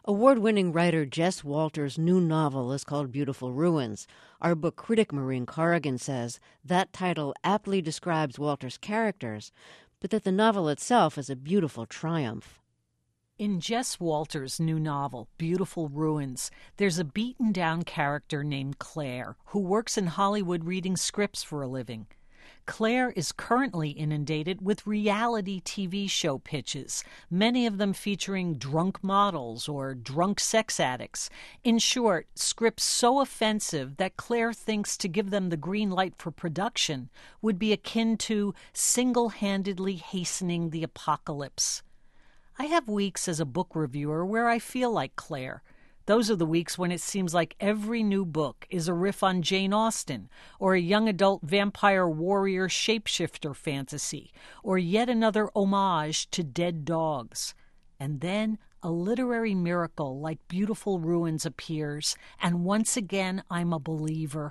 Award-winning writer Jess Walter's new novel is called Beautiful Ruins. Our book critic Maureen Corrigan says that title aptly describes Walter's characters, but that the novel itself is a beautiful triumph. In Jess Walter's new novel, Beautiful Ruins, there's a beaten-down character named Claire who works in Hollywood reading scripts for a living. Claire is currently inundated with reality TV show pitches, many of them featuring drunk models or drunk sex addicts. In short, scripts so offensive that Claire thinks to give them the green light for production would be akin to single-handedly hastening the apocalypse. I have weeks as a book reviewer where I feel like Claire. Those are the weeks when it seems like every new book is a riff on Jane Austen, or a young adult vampire warrior shapeshifter fantasy, or yet another homage to dead dogs. And then a literary miracle like Beautiful Ruins appears, and once again I'm a believer.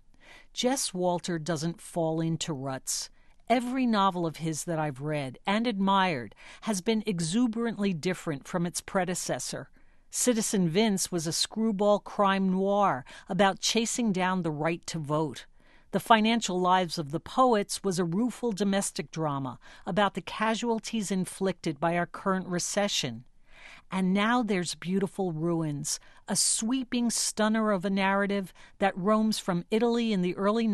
Jess Walter doesn't fall into ruts. Every novel of his that I've read and admired has been exuberantly different from its predecessor. Citizen Vince was a screwball crime noir about chasing down the right to vote. The Financial Lives of the Poets was a rueful domestic drama about the casualties inflicted by our current recession. And now there's Beautiful Ruins, a sweeping stunner of a narrative that roams from Italy in the early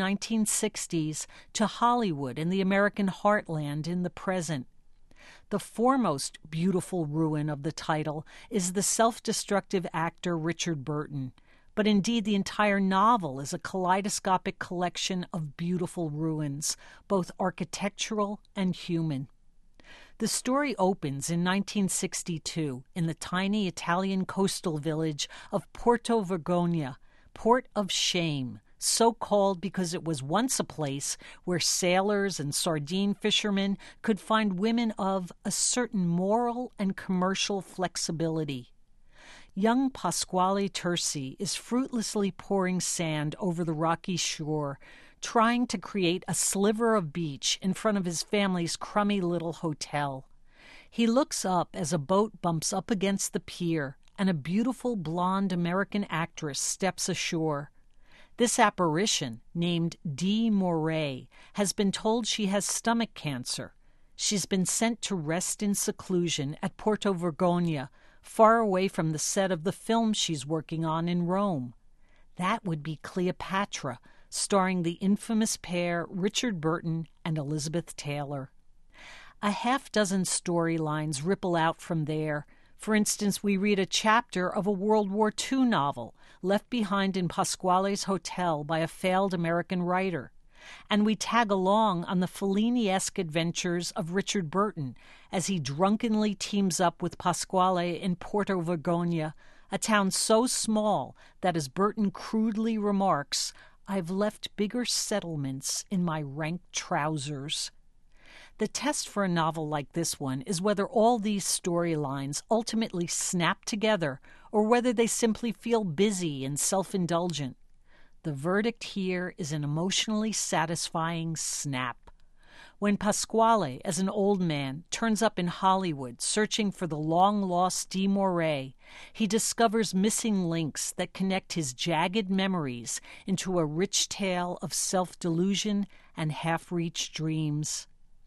1960s to Hollywood and the American heartland in the present. The foremost beautiful ruin of the title is the self-destructive actor Richard Burton, but indeed the entire novel is a kaleidoscopic collection of beautiful ruins, both architectural and human. The story opens in 1962 in the tiny Italian coastal village of Porto Vergogna, Port of Shame, so called because it was once a place where sailors and sardine fishermen could find women of a certain moral and commercial flexibility. Young Pasquale Terzi is fruitlessly pouring sand over the rocky shore, trying to create a sliver of beach in front of his family's crummy little hotel. He looks up as a boat bumps up against the pier and a beautiful blonde American actress steps ashore. This apparition, named Dee Moray, has been told she has stomach cancer. She's been sent to rest in seclusion at Porto Vergogna, far away from the set of the film she's working on in Rome. That would be Cleopatra, starring the infamous pair Richard Burton and Elizabeth Taylor. A half-dozen storylines ripple out from there. For instance, we read a chapter of a World War II novel left behind in Pasquale's hotel by a failed American writer. And we tag along on the Fellini-esque adventures of Richard Burton as he drunkenly teams up with Pasquale in Porto Vergogna, a town so small that, as Burton crudely remarks, I've left bigger settlements in my rank trousers. The test for a novel like this one is whether all these storylines ultimately snap together or whether they simply feel busy and self-indulgent. The verdict here is an emotionally satisfying snap. When Pasquale, as an old man, turns up in Hollywood searching for the long-lost Dee Moray, he discovers missing links that connect his jagged memories into a rich tale of self-delusion and half-reached dreams.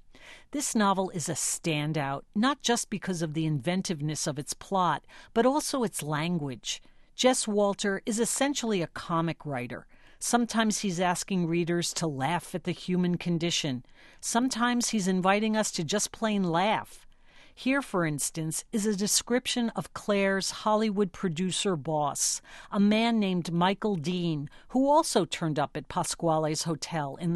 This novel is a standout, not just because of the inventiveness of its plot, but also its language. Jess Walter is essentially a comic writer. Sometimes he's asking readers to laugh at the human condition. Sometimes he's inviting us to just plain laugh. Here, for instance, is a description of Claire's Hollywood producer boss, a man named Michael Dean, who also turned up at Pasquale's hotel in the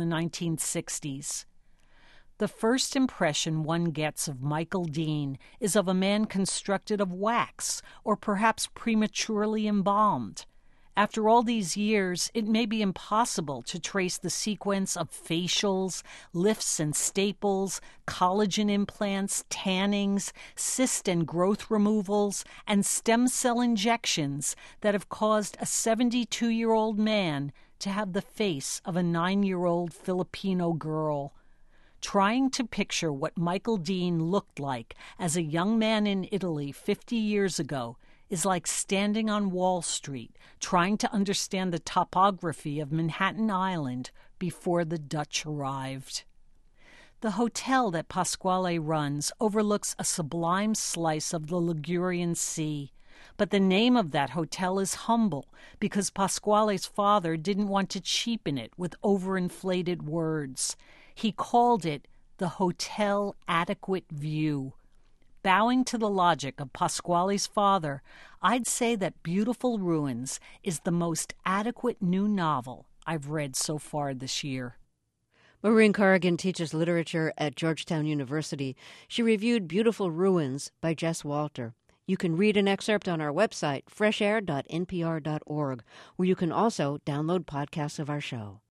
1960s. The first impression one gets of Michael Dean is of a man constructed of wax, or perhaps prematurely embalmed. After all these years, it may be impossible to trace the sequence of facials, lifts and staples, collagen implants, tannings, cyst and growth removals, and stem cell injections that have caused a 72-year-old man to have the face of a 9-year-old Filipino girl. Trying to picture what Michael Dean looked like as a young man in Italy 50 years ago is like standing on Wall Street, trying to understand the topography of Manhattan Island before the Dutch arrived. The hotel that Pasquale runs overlooks a sublime slice of the Ligurian Sea, but the name of that hotel is humble because Pasquale's father didn't want to cheapen it with overinflated words. He called it the Hotel Adequate View. Bowing to the logic of Pasquale's father, I'd say that Beautiful Ruins is the most adequate new novel I've read so far this year. Maureen Corrigan teaches literature at Georgetown University. She reviewed Beautiful Ruins by Jess Walter. You can read an excerpt on our website, freshair.npr.org, where you can also download podcasts of our show.